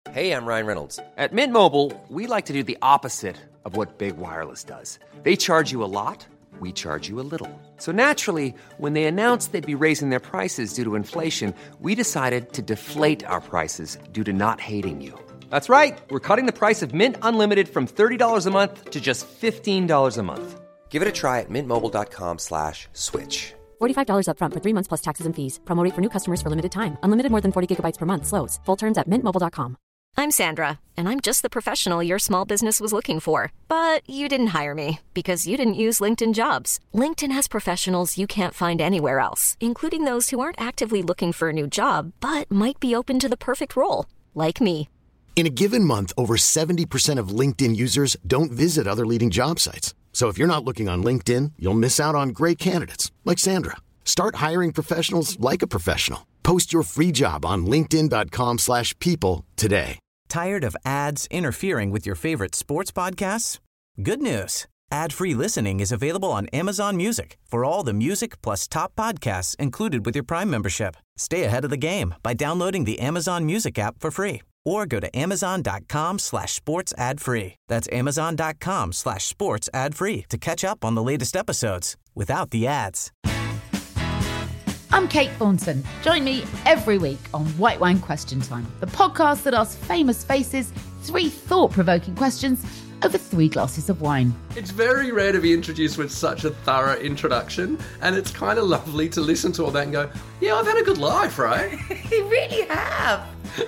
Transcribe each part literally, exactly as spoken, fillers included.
Hey, I'm Ryan Reynolds. At Mint Mobile, we like to do the opposite of what Big Wireless does. They charge you a lot, we charge you a little. So naturally, when they announced they'd be raising their prices due to inflation, we decided to deflate our prices due to not hating you. That's right. We're cutting the price of Mint Unlimited from thirty dollars a month to just fifteen dollars a month. Give it a try at mintmobile.com slash switch. forty-five dollars up front for three months plus taxes and fees. Promo rate for new customers for limited time. Unlimited more than forty gigabytes per month. Slows full terms at mint mobile dot com. I'm Sandra, and I'm just the professional your small business was looking for. But you didn't hire me because you didn't use LinkedIn Jobs. LinkedIn has professionals you can't find anywhere else, including those who aren't actively looking for a new job, but might be open to the perfect role, like me. In a given month, over seventy percent of LinkedIn users don't visit other leading job sites. So if you're not looking on LinkedIn, you'll miss out on great candidates like Sandra. Start hiring professionals like a professional. Post your free job on linkedin.com slash people today. Tired of ads interfering with your favorite sports podcasts? Good news. Ad-free listening is available on Amazon Music for all the music plus top podcasts included with your Prime membership. Stay ahead of the game by downloading the Amazon Music app for free or go to amazon.com slash sports ad free. That's amazon.com slash sports ad free to catch up on the latest episodes without the ads. I'm Kate Thornton. Join me every week on White Wine Question Time, the podcast that asks famous faces three thought-provoking questions over three glasses of wine. It's very rare to be introduced with such a thorough introduction, and it's kind of lovely to listen to all that and go, yeah, I've had a good life, right? You really have.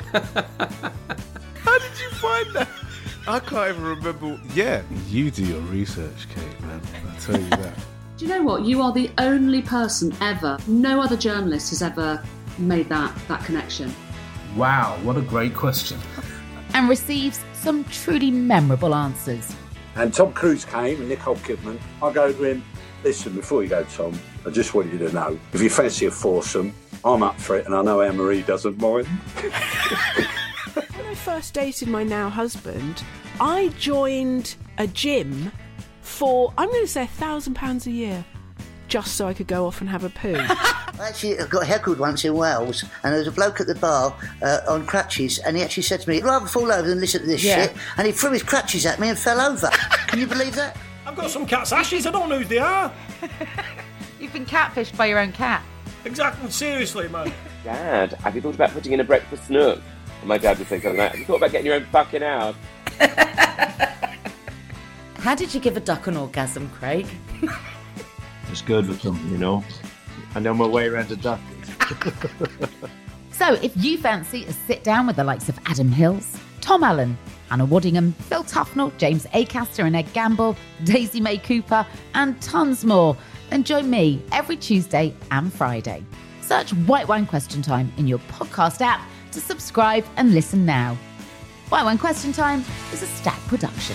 How did you find that? I can't even remember. Yeah, you do your research, Kate, man. I'll tell you that. Do you know what? You are the only person ever, no other journalist has ever made that, that connection. Wow, what a great question. And receives some truly memorable answers. And Tom Cruise came and Nicole Kidman. I go to him, listen, before you go, Tom, I just want you to know, if you fancy a foursome, I'm up for it, and I know Anne-Marie doesn't mind. When I first dated my now husband, I joined a gym for, I'm going to say, a thousand pounds a year, just so I could go off and have a poo. I actually got heckled once in Wales, and there was a bloke at the bar uh, on crutches, and he actually said to me, "I'd rather fall over than listen to this yeah. shit," and he threw his crutches at me and fell over. Can you believe that? I've got some cat's ashes, I don't know who they are. You've been catfished by your own cat. Exactly, seriously, man. Dad, have you thought about putting in a breakfast nook? And my dad would say something like, have you thought about getting your own fucking house? How did you give a duck an orgasm, Craig? Just good with them, you know. And then we'll way around the duck. So if you fancy a sit down with the likes of Adam Hills, Tom Allen, Hannah Waddingham, Phil Tufnell, James Acaster and Ed Gamble, Daisy May Cooper, and tons more, then join me every Tuesday and Friday. Search White Wine Question Time in your podcast app to subscribe and listen now. White Wine Question Time is a Stack production.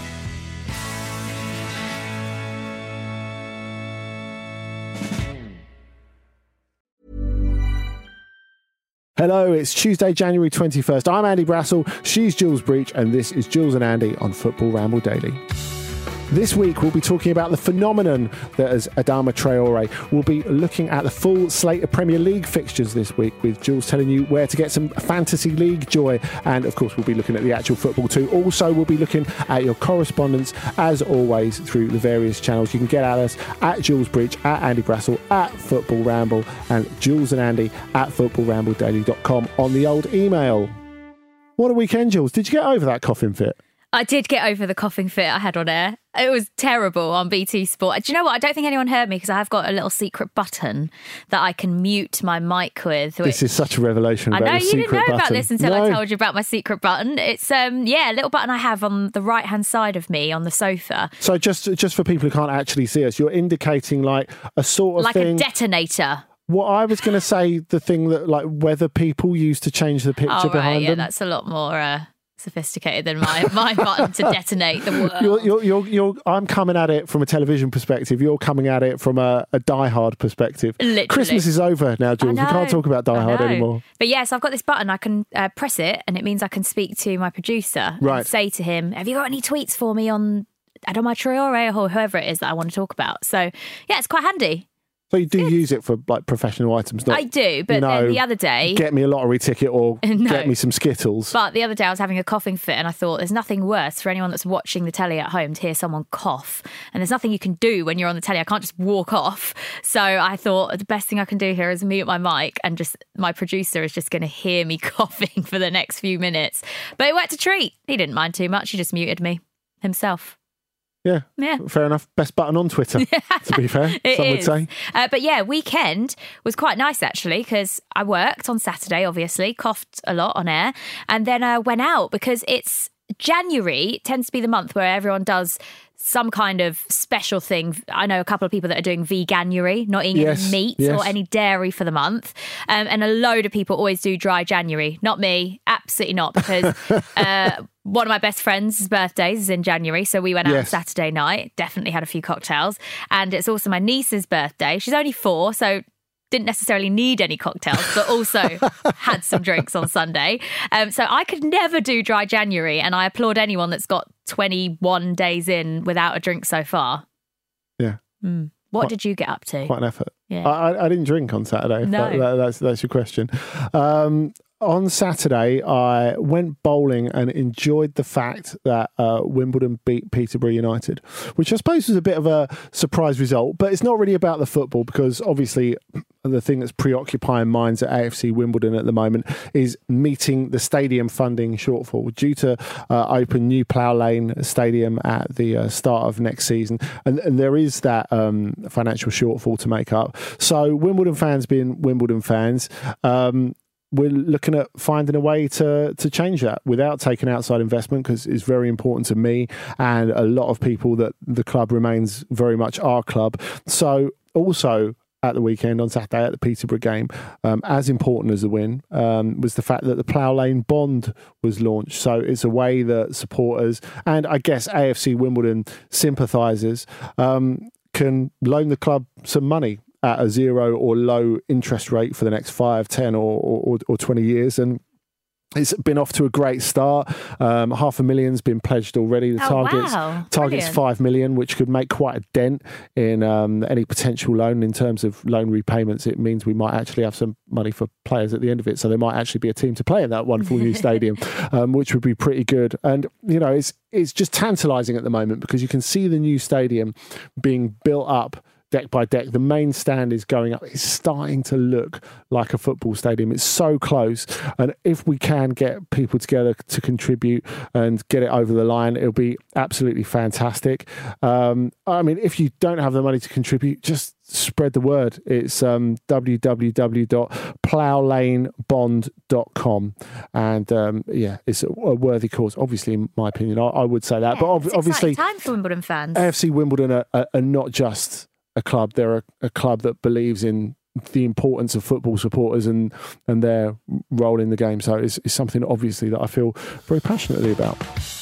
Hello, it's Tuesday, January twenty-first. I'm Andy Brassel, she's Jules Breach, and this is Jules and Andy on Football Ramble Daily. This week, we'll be talking about the phenomenon that is Adama Traore. We'll be looking at the full slate of Premier League fixtures this week, with Jules telling you where to get some fantasy league joy. And, of course, we'll be looking at the actual football too. Also, we'll be looking at your correspondence, as always, through the various channels. You can get at us at Jules Breach, at Andy Brassel, at Football Ramble, and Jules and Andy at football ramble daily dot com on the old email. What a weekend, Jules. Did you get over that coughing fit? I did get over the coughing fit I had on air. It was terrible on B T Sport. Do you know what? I don't think anyone heard me because I have got a little secret button that I can mute my mic with. Which... This is such a revelation about I know your you secret didn't know button. about this until no. I told you about my secret button. It's, um, yeah, a little button I have on the right-hand side of me on the sofa. So just, just for people who can't actually see us, you're indicating like a sort of like thing... Like a detonator. What I was going to say, the thing that like weather people use to change the picture oh, right, behind yeah, them. That's a lot more... Uh... sophisticated than my, my button to detonate the world. You're, you're, you're, you're, I'm coming at it from a television perspective. You're coming at it from a, a Die Hard perspective. Literally. Christmas is over now, Jules. We can't talk about Die Hard anymore. But yes, yeah, so I've got this button. I can uh, press it, and it means I can speak to my producer right. and say to him, "Have you got any tweets for me on Adama Traore or whoever it is that I want to talk about?" So yeah, it's quite handy. So you do use it for like professional items, not I do, but you know, then the other day, get me a lottery ticket or No. get me some Skittles. But the other day I was having a coughing fit and I thought there's nothing worse for anyone that's watching the telly at home to hear someone cough. And there's nothing you can do when you're on the telly. I can't just walk off. So I thought the best thing I can do here is mute my mic and just my producer is just going to hear me coughing for the next few minutes. But it worked a treat. He didn't mind too much. He just muted me himself. Yeah, yeah, fair enough. Best button on Twitter, to be fair, It some would is. say. Uh, but yeah, weekend was quite nice actually because I worked on Saturday, obviously, coughed a lot on air, and then I went out because it's January tends to be the month where everyone does some kind of special thing. I know a couple of people that are doing veganuary, not eating Yes, any meat yes. or any dairy for the month. Um, and a load of people always do dry January. Not me, absolutely not, because uh, one of my best friends' birthdays is in January. So we went out Yes. on Saturday night, definitely had a few cocktails. And it's also my niece's birthday. She's only four, so didn't necessarily need any cocktails, but also had some drinks on Sunday. Um, so I could never do dry January, and I applaud anyone that's got twenty-one days in without a drink so far. Yeah. Mm. What Quite- did you get up to? Quite an effort. Yeah. I, I, I didn't drink on Saturday. if No. that- that- that's, that's your question. Um, on Saturday, I went bowling and enjoyed the fact that uh, Wimbledon beat Peterborough United, which I suppose was a bit of a surprise result, but it's not really about the football because obviously the thing that's preoccupying minds at A F C Wimbledon at the moment is meeting the stadium funding shortfall due to uh, open New Plough Lane Stadium at the uh, start of next season. And, and there is that um, financial shortfall to make up. So Wimbledon fans being Wimbledon fans, um, we're looking at finding a way to to change that without taking outside investment because it's very important to me and a lot of people that the club remains very much our club. So also at the weekend on Saturday at the Peterborough game, um, as important as the win um, was the fact that the Plough Lane bond was launched. So it's a way that supporters and I guess A F C Wimbledon sympathisers um, can loan the club some money at a zero or low interest rate for the next five, ten or, or, or twenty years. And it's been off to a great start. Um, half a million's been pledged already. The Oh, target's, wow. target's Brilliant. five million, which could make quite a dent in um, any potential loan in terms of loan repayments. It means we might actually have some money for players at the end of it. So there might actually be a team to play in that wonderful new stadium, um, which would be pretty good. And, you know, it's, it's just tantalising at the moment because you can see the new stadium being built up deck by deck. The main stand is going up. It's starting to look like a football stadium. It's so close. And if we can get people together to contribute and get it over the line, it'll be absolutely fantastic. Um, I mean, if you don't have the money to contribute, just spread the word. It's um, w w w dot plough lane bond dot com. And um, yeah, it's a, a worthy cause. Obviously, in my opinion, I, I would say that. Yeah, but ob- it's an obviously, exciting time for Wimbledon fans. A F C Wimbledon are, are, are not just a club. They're a, a club that believes in the importance of football supporters and, and their role in the game. So it's, it's something obviously that I feel very passionately about.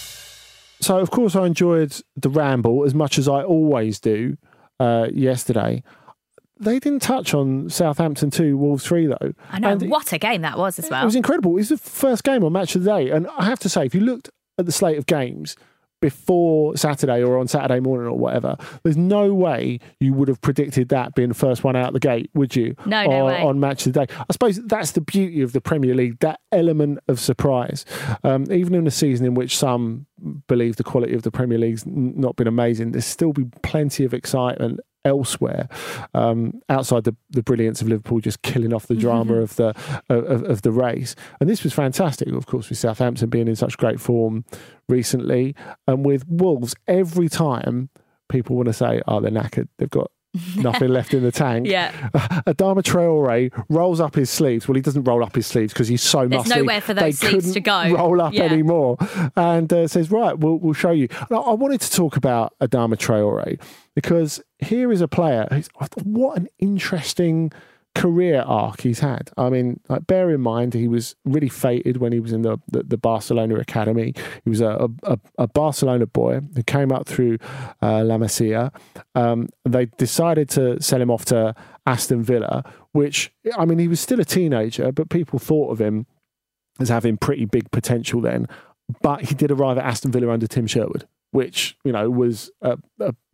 So of course I enjoyed the ramble as much as I always do uh, yesterday. They didn't touch on Southampton two, Wolves three though. I know, And what a game that was as well. it was incredible. It was the first game on Match of the Day. And I have to say, if you looked at the slate of games before Saturday or on Saturday morning or whatever, there's no way you would have predicted that being the first one out the gate, would you? No, no on, way. on Match of the Day. I suppose that's the beauty of the Premier League, that element of surprise. Um, even in a season in which some believe the quality of the Premier League's n- not been amazing, there's still been plenty of excitement elsewhere, um, outside the, the brilliance of Liverpool just killing off the drama Mm-hmm. of the of, of the race. And this was fantastic, of course, with Southampton being in such great form recently, and with Wolves, every time people want to say, oh, they're knackered, they've got nothing left in the tank. Yeah. Adama Traore rolls up his sleeves. Well, he doesn't roll up his sleeves because he's so There's muscly. nowhere for those they sleeves couldn't to go. roll up Yeah. anymore. And uh, says, right, we'll, we'll show you. Now, I wanted to talk about Adama Traore because here is a player who's, what an interesting career arc he's had. I mean, like, bear in mind, he was really fated when he was in the, the, the Barcelona academy. He was a, a, a Barcelona boy who came up through uh, La Masia. Um, they decided to sell him off to Aston Villa, which, I mean, he was still a teenager, but people thought of him as having pretty big potential then. But he did arrive at Aston Villa under Tim Sherwood, which, you know, was a, a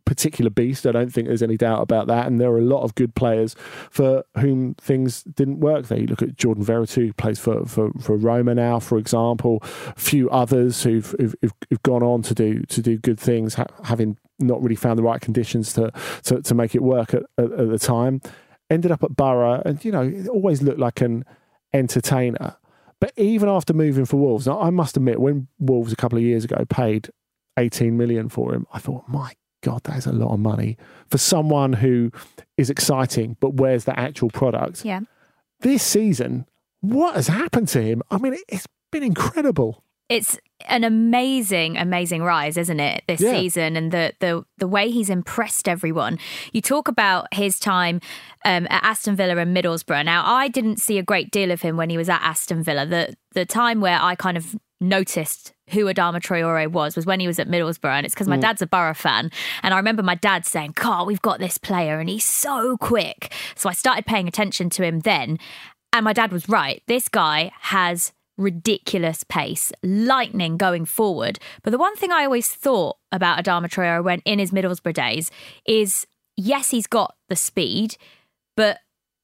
particular beast. I don't think there's any doubt about that. And there are a lot of good players for whom things didn't work there. You look at Jordan Veretout, who plays for, for, for Roma now, for example. A few others who've, who've, who've gone on to do to do good things, ha- having not really found the right conditions to to, to make it work at, at, at the time. Ended up at Borough, and you know, it always looked like an entertainer. But even after moving for Wolves, now I must admit, when Wolves a couple of years ago paid eighteen million for him, I thought, my God, that is a lot of money for someone who is exciting, but where's the actual product? Yeah. This season, what has happened to him? I mean, it's been incredible. It's an amazing, amazing rise, isn't it, this Yeah. season, and the, the the way he's impressed everyone. You talk about his time um, at Aston Villa and Middlesbrough. Now, I didn't see a great deal of him when he was at Aston Villa. The the time where I kind of noticed who Adama Traore was was when he was at Middlesbrough, and it's because my Mm. dad's a Borough fan, and I remember my dad saying, "God, we've got this player and he's so quick." So I started paying attention to him then, and my dad was right. This guy has ridiculous pace, lightning going forward. But the one thing I always thought about Adama Traore when in his Middlesbrough days is, yes, he's got the speed, but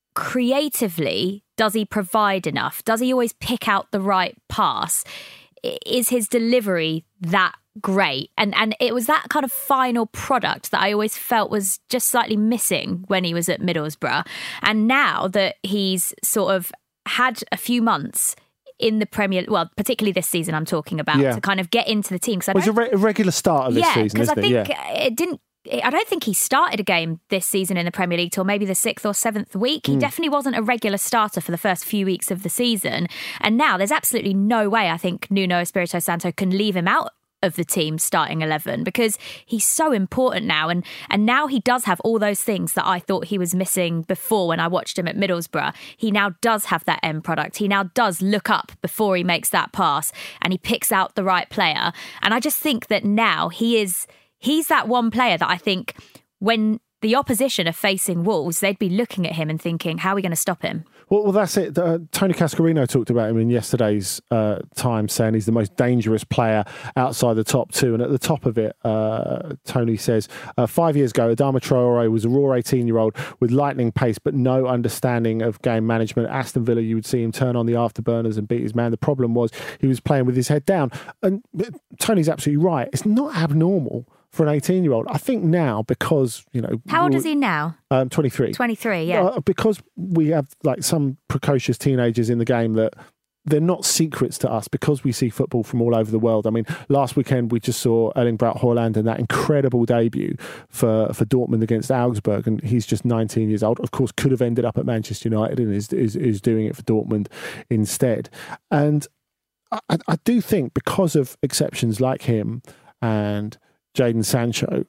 creatively, does he provide enough? Does he always pick out the right pass? I- Is his delivery that great? And and it was that kind of final product that I always felt was just slightly missing when he was at Middlesbrough. And now that he's sort of had a few months in the Premier, well, particularly this season I'm talking about, Yeah. to kind of get into the team. Because I Well, it's a, don't- re- a regular start of this yeah, season, because I isn't think it? Yeah. it didn't. I don't think he started a game this season in the Premier League till maybe the sixth or seventh week. He Mm. definitely wasn't a regular starter for the first few weeks of the season. And now there's absolutely no way I think Nuno Espirito Santo can leave him out of the team starting eleven, because he's so important now. And and now he does have all those things that I thought he was missing before when I watched him at Middlesbrough. He now does have that end product. He now does look up before he makes that pass, and he picks out the right player. And I just think that now he is, he's that one player that I think when the opposition are facing Wolves, they'd be looking at him and thinking, how are we going to stop him? Well, well, that's it. Uh, Tony Cascarino talked about him in yesterday's uh, time, saying he's the most dangerous player outside the top two. And at the top of it, uh, Tony says, uh, five years ago, Adama Traore was a raw eighteen-year-old with lightning pace, but no understanding of game management. At Aston Villa, you would see him turn on the afterburners and beat his man. The problem was he was playing with his head down. And Tony's absolutely right. It's not abnormal for an eighteen-year-old. I think now, because, you know... How old is he now? Um, twenty-three. twenty-three, yeah. Uh, because we have like some precocious teenagers in the game that they're not secrets to us, because we see football from all over the world. I mean, last weekend we just saw Erling Braut Haaland and that incredible debut for, for Dortmund against Augsburg, and he's just nineteen years old. Of course, could have ended up at Manchester United and is is, is doing it for Dortmund instead. And I, I do think because of exceptions like him and Jadon Sancho,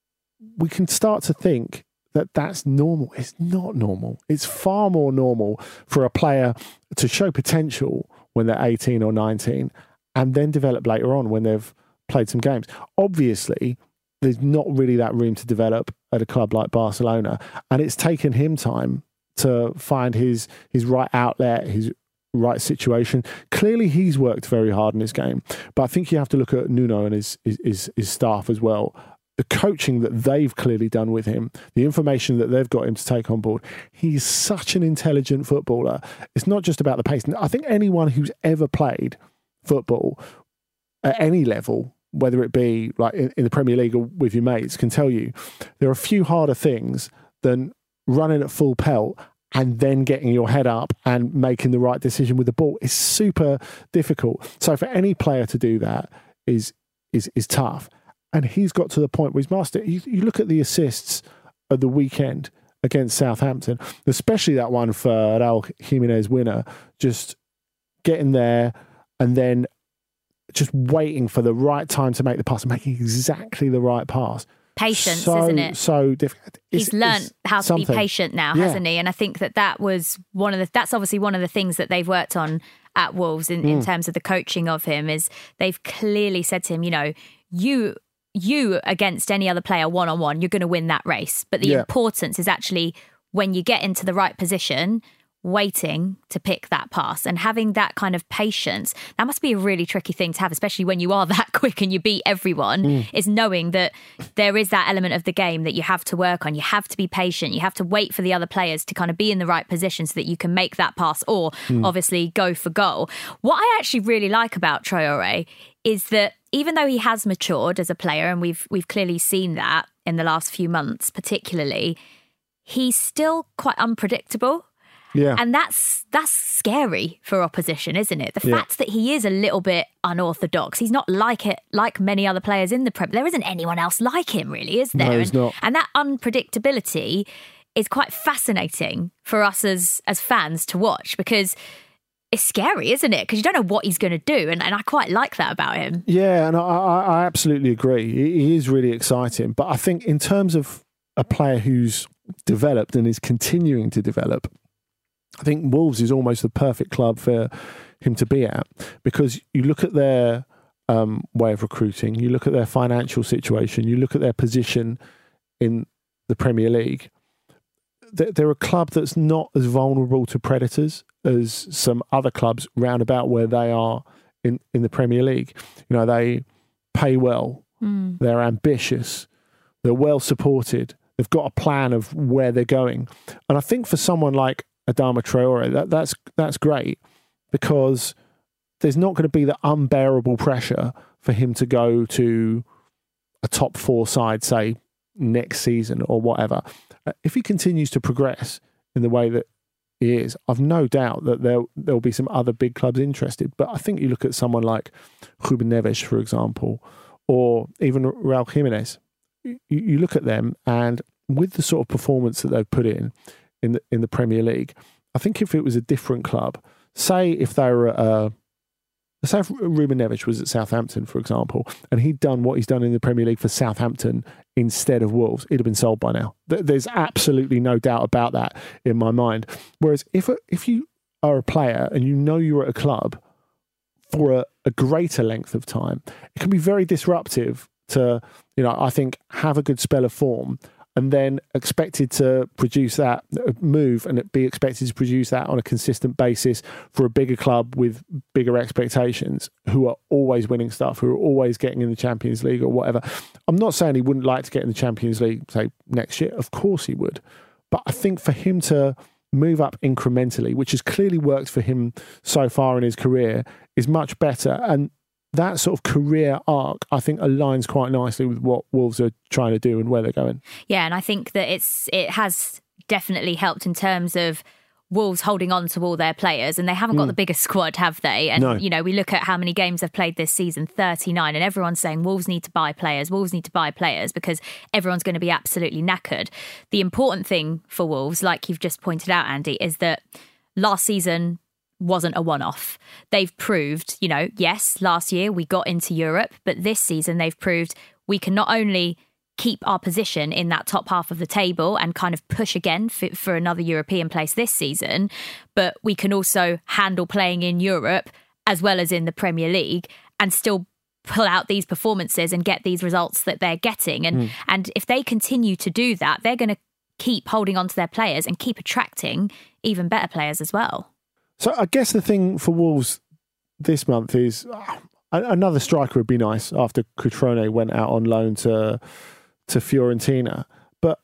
we can start to think that that's normal. It's not normal. It's far more normal for a player to show potential when they're eighteen or nineteen and then develop later on when they've played some games. Obviously, there's not really that room to develop at a club like Barcelona, and it's taken him time to find his his right outlet, his right situation. Clearly, he's worked very hard in his game, but I think you have to look at Nuno and his his, his, his staff as well. The coaching that they've clearly done with him, the information that they've got him to take on board. He's such an intelligent footballer. It's not just about the pace. I think anyone who's ever played football at any level, whether it be like in, in the Premier League or with your mates, can tell you there are a few harder things than running at full pelt and then getting your head up and making the right decision with the ball. Is super difficult. So for any player to do that is is is tough. And he's got to the point where he's mastered. You, you look at the assists of the weekend against Southampton, especially that one for Raul Jimenez winner, just getting there and then just waiting for the right time to make the pass and making exactly the right pass. Patience, so, isn't it? So difficult. He's learned how to something. be patient now, Yeah. hasn't he? And I think that that was one of the, that's obviously one of the things that they've worked on at Wolves in, in Mm. terms of the coaching of him, is they've clearly said to him, you know, you, you against any other player one-on-one, you're going to win that race. But the Yeah. importance is actually when you get into the right position, waiting to pick that pass and having that kind of patience. That must be a really tricky thing to have, especially when you are that quick and you beat everyone, mm. is knowing that there is that element of the game that you have to work on. You have to be patient. You have to wait for the other players to kind of be in the right position so that you can make that pass or mm. obviously go for goal. What I actually really like about Traore is that even though he has matured as a player, and we've we've clearly seen that in the last few months particularly, he's still quite unpredictable. Yeah. And that's that's scary for opposition, isn't it? The yeah. fact that he is a little bit unorthodox. He's not like it like many other players in the Prem. There isn't anyone else like him, really, is there? No, he's and, not. and that unpredictability is quite fascinating for us as as fans to watch, because it's scary, isn't it? Because you don't know what he's going to do, and, and I quite like that about him. Yeah, and I, I absolutely agree. He is really exciting. But I think in terms of a player who's developed and is continuing to develop, I think Wolves is almost the perfect club for him to be at, because you look at their um, way of recruiting, you look at their financial situation, you look at their position in the Premier League. They're, they're a club that's not as vulnerable to predators as some other clubs round about where they are in, in the Premier League. You know, they pay well, mm. they're ambitious, they're well supported, they've got a plan of where they're going. And I think for someone like Adama Traore, that, that's that's great, because there's not going to be the unbearable pressure for him to go to a top four side, say, next season or whatever. If he continues to progress in the way that he is, I've no doubt that there there'll be some other big clubs interested. But I think you look at someone like Ruben Neves, for example, or even Raul Jimenez. You, you look at them, and with the sort of performance that they've put in, in the in the Premier League, I think if it was a different club, say if they were at uh, say if Ruben Neves was at Southampton, for example, and he'd done what he's done in the Premier League for Southampton instead of Wolves, he'd have been sold by now. There's absolutely no doubt about that in my mind. Whereas if if you are a player and you know you're at a club for a, a greater length of time, it can be very disruptive to, you know, I think, have a good spell of form and then expected to produce that move and be expected to produce that on a consistent basis for a bigger club with bigger expectations, who are always winning stuff, who are always getting in the Champions League or whatever. I'm not saying he wouldn't like to get in the Champions League, say, next year. Of course he would. But I think for him to move up incrementally, which has clearly worked for him so far in his career, is much better. And that sort of career arc, I think, aligns quite nicely with what Wolves are trying to do and where they're going. Yeah, and I think that it's it has definitely helped in terms of Wolves holding on to all their players, and they haven't got mm. the biggest squad, have they? And, no. you know, we look at how many games they've played this season, thirty-nine, and everyone's saying Wolves need to buy players, Wolves need to buy players, because everyone's going to be absolutely knackered. The important thing for Wolves, like you've just pointed out, Andy, is that last season wasn't a one-off. They've proved, you know, yes, last year we got into Europe, but this season they've proved we can not only keep our position in that top half of the table and kind of push again for, for another European place this season, but we can also handle playing in Europe as well as in the Premier League and still pull out these performances and get these results that they're getting. And mm. and if they continue to do that, they're going to keep holding on to their players and keep attracting even better players as well. So I guess the thing for Wolves this month is uh, another striker would be nice after Cutrone went out on loan to to Fiorentina. But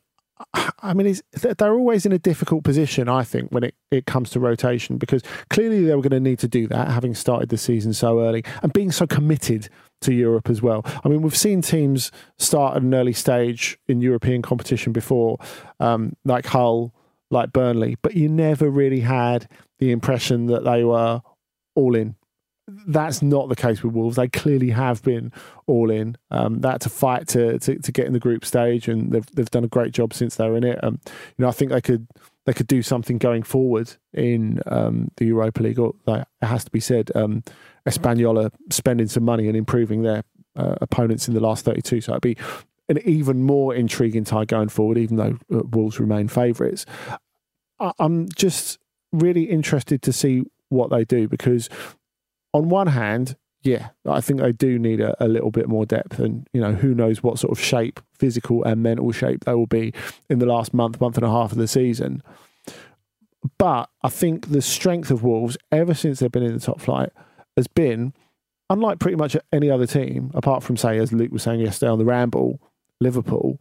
I mean, it's, they're always in a difficult position, I think, when it, it comes to rotation, because clearly they were going to need to do that, having started the season so early and being so committed to Europe as well. I mean, we've seen teams start at an early stage in European competition before, um, like Hull, like Burnley, but you never really had the impression that they were all in. That's not the case with Wolves. They clearly have been all in. Um, they had to fight to, to to get in the group stage, and they've they've done a great job since they were in it. Um, you know, I think they could they could do something going forward in um, the Europa League. Or like, it has to be said, um, Espanyol are spending some money and improving their uh, opponents in the last thirty-two. So it'd be an even more intriguing tie going forward, even though uh, Wolves remain favourites. I, I'm just really interested to see what they do, because on one hand, yeah, I think they do need a, a little bit more depth, and you know, who knows what sort of shape, physical and mental shape, they will be in the last month, month and a half of the season. But I think the strength of Wolves, ever since they've been in the top flight, has been, unlike pretty much any other team, apart from, say, as Luke was saying yesterday on the Ramble, Liverpool,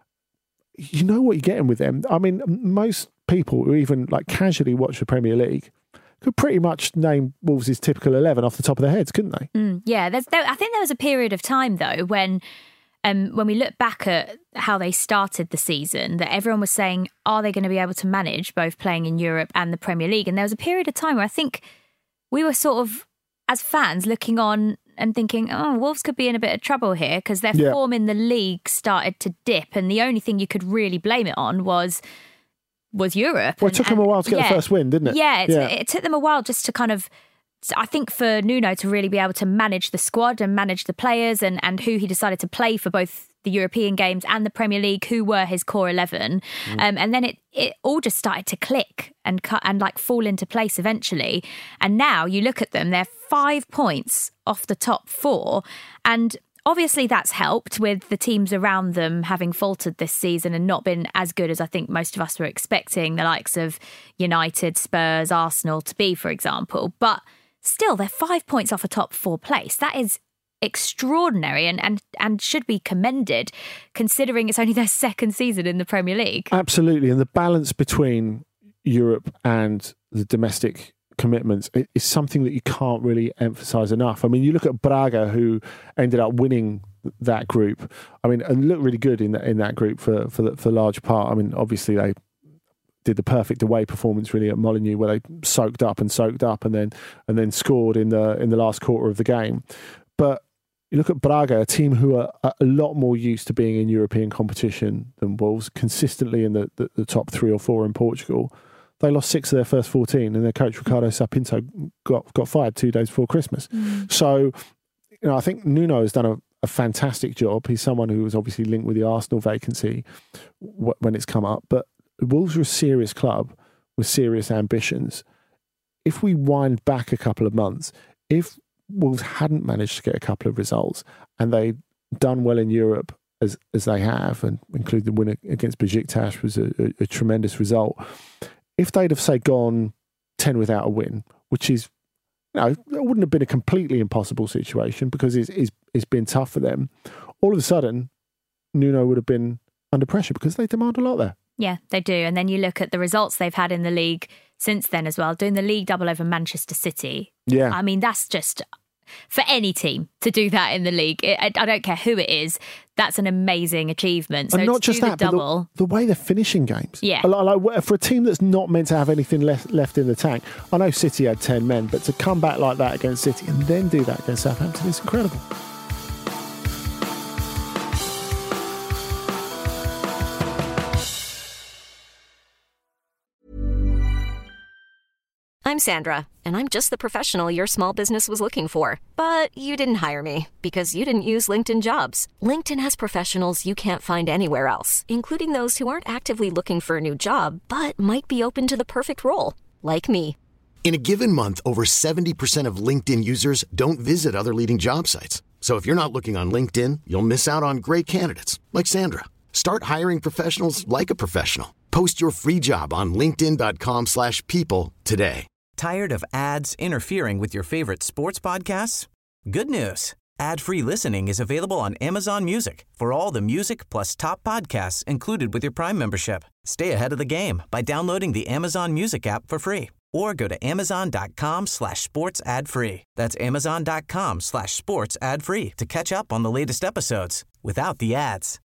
you know what you're getting with them. I mean, most people who even like casually watch the Premier League could pretty much name Wolves' typical eleven off the top of their heads, couldn't they? Mm, yeah, there's, there, I think there was a period of time, though, when um, when we look back at how they started the season, that everyone was saying, are they going to be able to manage both playing in Europe and the Premier League? And there was a period of time where I think we were sort of, as fans, looking on and thinking, oh, Wolves could be in a bit of trouble here because their Yeah. form in the league started to dip. And the only thing you could really blame it on was was Europe. Well, it And- took them a and- while to get yeah. the first win, didn't it? Yeah, it, Yeah. it took them a while just to kind of, I think for Nuno to really be able to manage the squad and manage the players and, and who he decided to play for both the European games and the Premier League, who were his core eleven. Mm. Um, and then it, it all just started to click and cut and like fall into place eventually. And now you look at them, they're five points off the top four. And obviously that's helped with the teams around them having faltered this season and not been as good as I think most of us were expecting, the likes of United, Spurs, Arsenal to be, for example. But still, they're five points off a top four place. That is extraordinary and, and, and should be commended, considering it's only their second season in the Premier League. Absolutely. And the balance between Europe and the domestic commitments is something that you can't really emphasise enough. I mean, you look at Braga, who ended up winning that group. I mean, and looked really good in that, in that group for, for, the, for large part. I mean, obviously they did the perfect away performance really at Molineux, where they soaked up and soaked up and then and then scored in the in the last quarter of the game. But you look at Braga, a team who are a lot more used to being in European competition than Wolves, consistently in the, the, the top three or four in Portugal. They lost six of their first fourteen, and their coach Ricardo Sapinto got got fired two days before Christmas. Mm. So, you know, I think Nuno has done a, a fantastic job. He's someone who was obviously linked with the Arsenal vacancy w- when it's come up, but Wolves are a serious club with serious ambitions. If we wind back a couple of months, if Wolves hadn't managed to get a couple of results and they'd done well in Europe as as they have, and including the win against Besiktas was a, a, a tremendous result, if they'd have, say, gone ten without a win, which is, you know, it wouldn't have been a completely impossible situation because it's, it's, it's been tough for them, all of a sudden, Nuno would have been under pressure because they demand a lot there. Yeah, they do. And then you look at the results they've had in the league since then as well, doing the league double over Manchester City. Yeah. I mean, that's just, for any team to do that in the league, it, I, I don't care who it is, that's an amazing achievement. So and not to just do that, the but double, the, the way they're finishing games. Yeah. Like, like, for a team that's not meant to have anything left, left in the tank. I know City had ten men, but to come back like that against City and then do that against Southampton is incredible. I'm Sandra, and I'm just the professional your small business was looking for. But you didn't hire me because you didn't use LinkedIn Jobs. LinkedIn has professionals you can't find anywhere else, including those who aren't actively looking for a new job, but might be open to the perfect role, like me. In a given month, over seventy percent of LinkedIn users don't visit other leading job sites. So if you're not looking on LinkedIn, you'll miss out on great candidates like Sandra. Start hiring professionals like a professional. Post your free job on linkedin.com slash people today. Tired of ads interfering with your favorite sports podcasts? Good news. Ad-free listening is available on Amazon Music for all the music plus top podcasts included with your Prime membership. Stay ahead of the game by downloading the Amazon Music app for free or go to amazon.com slash sports ad free. That's amazon.com slash sports ad free to catch up on the latest episodes without the ads.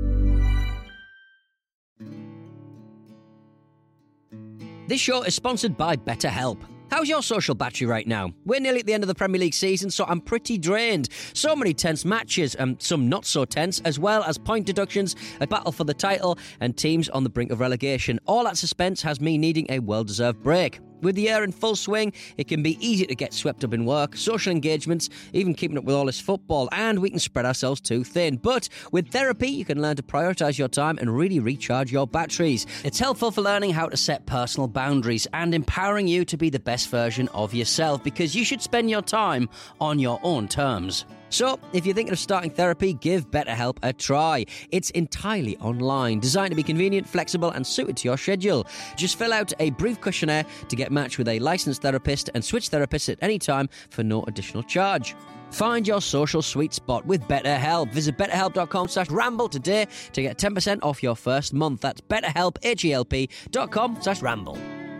This show is sponsored by BetterHelp. How's your social battery right now? We're nearly at the end of the Premier League season, so I'm pretty drained. So many tense matches, and some not so tense, as well as point deductions, a battle for the title, and teams on the brink of relegation. All that suspense has me needing a well-deserved break. With the year in full swing, it can be easy to get swept up in work, social engagements, even keeping up with all this football, and we can spread ourselves too thin. But with therapy, you can learn to prioritise your time and really recharge your batteries. It's helpful for learning how to set personal boundaries and empowering you to be the best version of yourself, because you should spend your time on your own terms. So, if you're thinking of starting therapy, give BetterHelp a try. It's entirely online, designed to be convenient, flexible, and suited to your schedule. Just fill out a brief questionnaire to get matched with a licensed therapist and switch therapists at any time for no additional charge. Find your social sweet spot with BetterHelp. Visit betterhelp.com slash ramble today to get ten percent off your first month. That's betterhelp, H-E-L-P dot com slash ramble.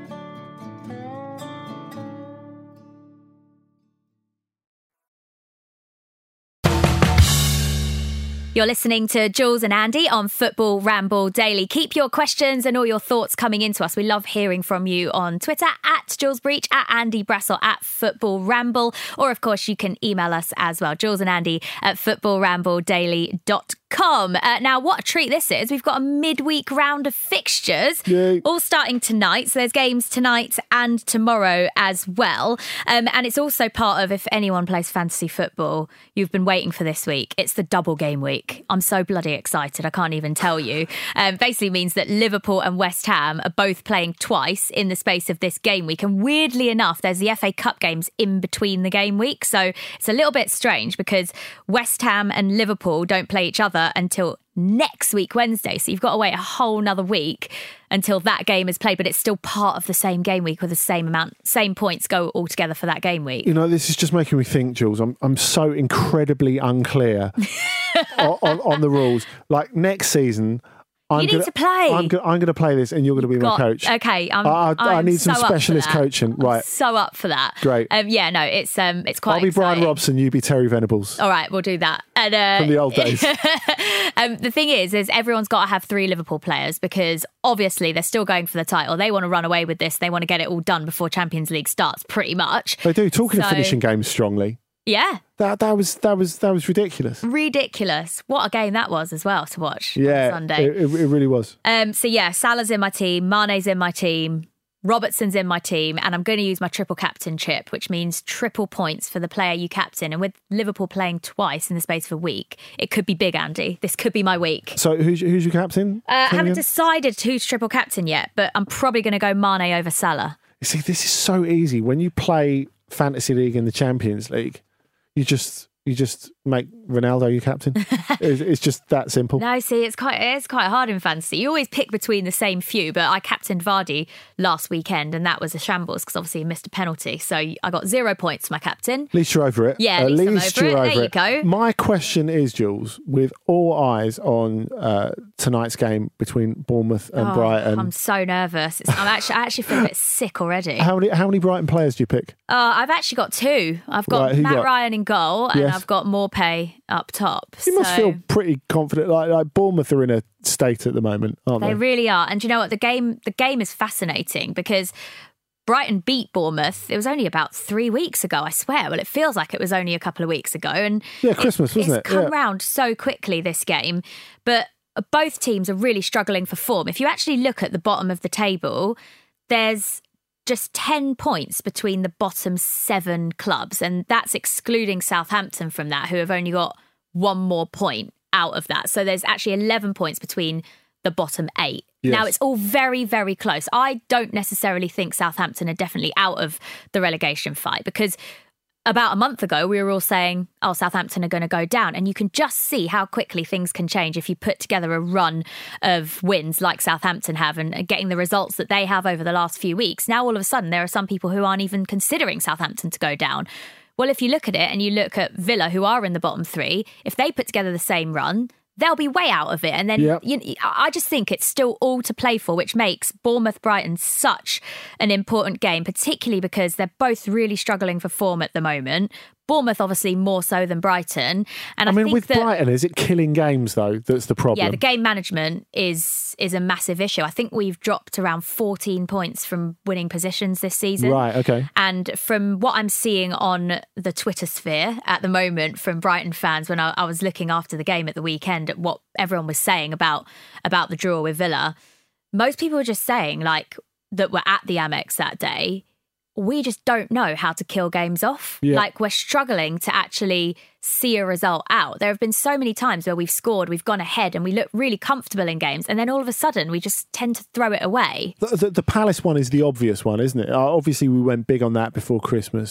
You're listening to Jules and Andy on Football Ramble Daily. Keep your questions and all your thoughts coming into us. We love hearing from you on Twitter, at Jules Breach, at Andy Brassel, at Football Ramble. Or, of course, you can email us as well, Jules and Andy at football ramble daily dot com. Uh, now, what a treat this is. We've got a midweek round of fixtures, Yay. all starting tonight. So there's games tonight and tomorrow as well. Um, and it's also part of, if anyone plays fantasy football, you've been waiting for this week. It's the double game week. I'm so bloody excited. I can't even tell you. Um, basically means that Liverpool and West Ham are both playing twice in the space of this game week. And weirdly enough, there's the F A Cup games in between the game week. So it's a little bit strange because West Ham and Liverpool don't play each other until next week, Wednesday. So you've got to wait a whole nother week until that game is played, but it's still part of the same game week with the same amount, same points go all together for that game week. You know, this is just making me think, Jules, I'm I'm so incredibly unclear on, on, on the rules. Like next season, I'm you need gonna, to play. I'm, go, I'm going to play this and you're going to be Got, my coach. Okay. I'm, I, I, I need so some specialist coaching. Right. I'm so up for that. Great. Um, yeah, no, it's um, it's quite I'll be exciting. Brian Robson, you be Terry Venables. All right, we'll do that. And, uh, From the old days. um, the thing is, is everyone's got to have three Liverpool players because obviously they're still going for the title. They want to run away with this. They want to get it all done before Champions League starts, pretty much. They do. Talking so, of finishing games strongly. Yeah. That that was that was that was ridiculous. Ridiculous. What a game that was as well to watch yeah, on Sunday. It, it really was. Um, so yeah, Salah's in my team, Mane's in my team, Robertson's in my team, and I'm going to use my triple captain chip, which means triple points for the player you captain. And with Liverpool playing twice in the space of a week, it could be big, Andy. This could be my week. So who's who's your captain? Uh, I haven't decided who's triple captain yet, but I'm probably going to go Mane over Salah. You see, this is so easy. When you play Fantasy League in the Champions League, you just you just make Ronaldo your captain. it's, it's just that simple. No, see, it's quite it's quite hard in fantasy. You always pick between the same few, but I captained Vardy last weekend, and that was a shambles because obviously he missed a penalty. So I got zero points for my captain. At least you're over it. Yeah, at least, least I'm over you're it. over there it. you go. My question is, Jules, with all eyes on uh, tonight's game between Bournemouth and Oh, Brighton. I'm so nervous. It's, I'm actually I actually feel a bit sick already. How many how many Brighton players do you pick? Uh, I've actually got two. I've got Right, who you Matt got? Ryan in goal, and Yes. I've got Morpay up top. You must So feel pretty confident. Like, like Bournemouth are in a state at the moment, aren't they? They really are. And do you know what? The game the game is fascinating because Brighton beat Bournemouth. It was only about three weeks ago, I swear. Well, it feels like it was only a couple of weeks ago. And Yeah, Christmas, wasn't it's it? come Yeah. round so quickly, this game. But both teams are really struggling for form. If you actually look at the bottom of the table, there's just ten points between the bottom seven clubs. And that's excluding Southampton from that, who have only got one more point out of that. So there's actually eleven points between the bottom eight. Yes. Now, it's all very, very close. I don't necessarily think Southampton are definitely out of the relegation fight because about a month ago, we were all saying, oh, Southampton are going to go down. And you can just see how quickly things can change if you put together a run of wins like Southampton have and getting the results that they have over the last few weeks. Now, all of a sudden, there are some people who aren't even considering Southampton to go down. Well, if you look at it and you look at Villa, who are in the bottom three, if they put together the same run, they'll be way out of it. And then Yep. you, I just think it's still all to play for, which makes Bournemouth-Brighton such an important game, particularly because they're both really struggling for form at the moment. Bournemouth, obviously, more so than Brighton. And I, I mean, think with that, Brighton, is it killing games, though, that's the problem? yeah, the game management is is a massive issue. I think we've dropped around fourteen points from winning positions this season. Right, okay. And from what I'm seeing on the Twitter sphere at the moment from Brighton fans, when I, I was looking after the game at the weekend at what everyone was saying about about the draw with Villa, most people were just saying, like, that were at the Amex that day, we just don't know how to kill games off. Yeah. Like, we're struggling to actually see a result out. There have been so many times where we've scored, we've gone ahead and we look really comfortable in games. And then all of a sudden, we just tend to throw it away. The, the, the Palace one is the obvious one, isn't it? Uh, obviously, we went big on that before Christmas.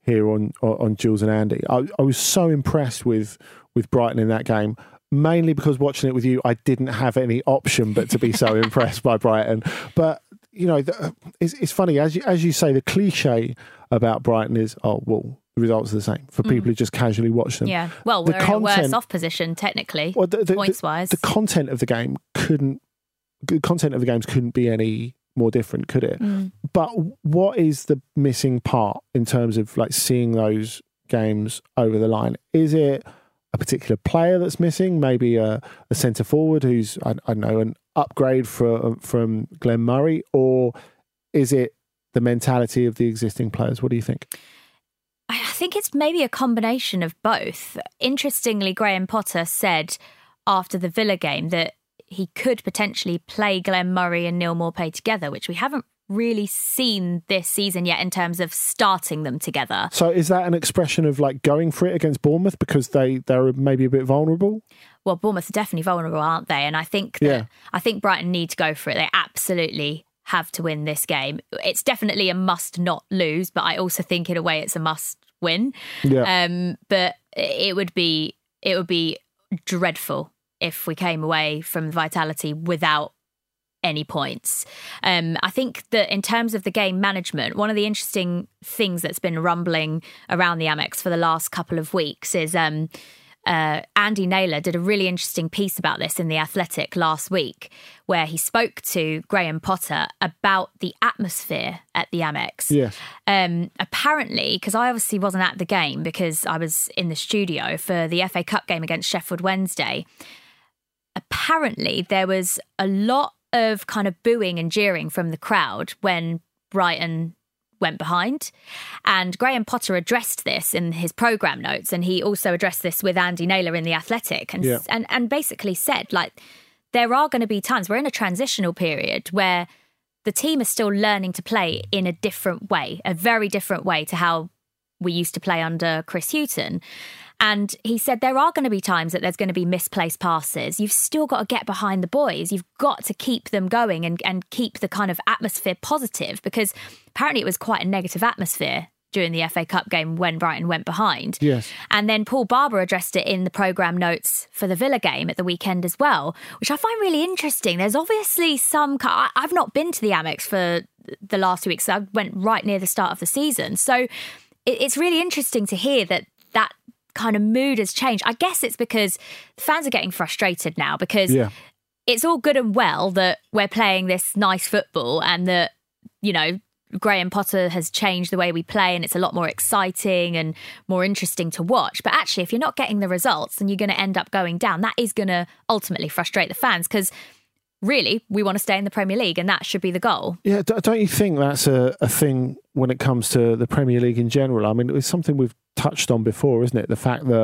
here on on Jules and Andy. I, I was so impressed with with Brighton in that game. Mainly because watching it with you, I didn't have any option but to be so impressed by Brighton. But you know, the, it's, it's funny as you as you say. The cliche about Brighton is, oh well, the results are the same for people mm. who just casually watch them. Yeah, well, the we're content, in a worse off position technically, well, the, the, points wise. The, the content of the game couldn't. The content of the games couldn't be any more different, could it? Mm. But what is the missing part in terms of like seeing those games over the line? Is it a particular player that's missing, maybe a, a centre forward who's, I, I don't know, an upgrade for, from Glenn Murray, or is it the mentality of the existing players? What do you think? I think it's maybe a combination of both. Interestingly, Graham Potter said after the Villa game that he could potentially play Glenn Murray and Neil Maupay together, which we haven't really seen this season yet in terms of starting them together. So is that an expression of like going for it against Bournemouth because they, they're maybe a bit vulnerable? Well, Bournemouth are definitely vulnerable, aren't they? And I think that, yeah. I think Brighton need to go for it. They absolutely have to win this game. It's definitely a must not lose, but I also think in a way it's a must win. Yeah. Um, but it would be it would be dreadful if we came away from Vitality without any points. Um, I think that in terms of the game management, one of the interesting things that's been rumbling around the Amex for the last couple of weeks is um, uh, Andy Naylor did a really interesting piece about this in The Athletic last week, where he spoke to Graham Potter about the atmosphere at the Amex. Yes. Um, apparently, because I obviously wasn't at the game because I was in the studio for the F A Cup game against Sheffield Wednesday, apparently there was a lot of kind of booing and jeering from the crowd when Brighton went behind. And Graham Potter addressed this in his programme notes, and he also addressed this with Andy Naylor in The Athletic, and, yeah. and, and basically said, like, there are going to be times, we're in a transitional period where the team is still learning to play in a different way, a very different way to how we used to play under Chris Hughton. And he said there are going to be times that there's going to be misplaced passes. You've still got to get behind the boys. You've got to keep them going and, and keep the kind of atmosphere positive, because apparently it was quite a negative atmosphere during the F A Cup game when Brighton went behind. Yes. And then Paul Barber addressed it in the programme notes for the Villa game at the weekend as well, which I find really interesting. There's obviously some... I've not been to the Amex for the last two weeks. So I went right near the start of the season. So it's really interesting to hear that that kind of mood has changed. I guess it's because the fans are getting frustrated now, because yeah. it's all good and well that we're playing this nice football and that, you know, Graham Potter has changed the way we play and it's a lot more exciting and more interesting to watch. But actually, if you're not getting the results and you're going to end up going down, that is going to ultimately frustrate the fans, because really, we want to stay in the Premier League and that should be the goal. Yeah, don't you think that's a, a thing when it comes to the Premier League in general? I mean, it's something we've touched on before, isn't it? The fact that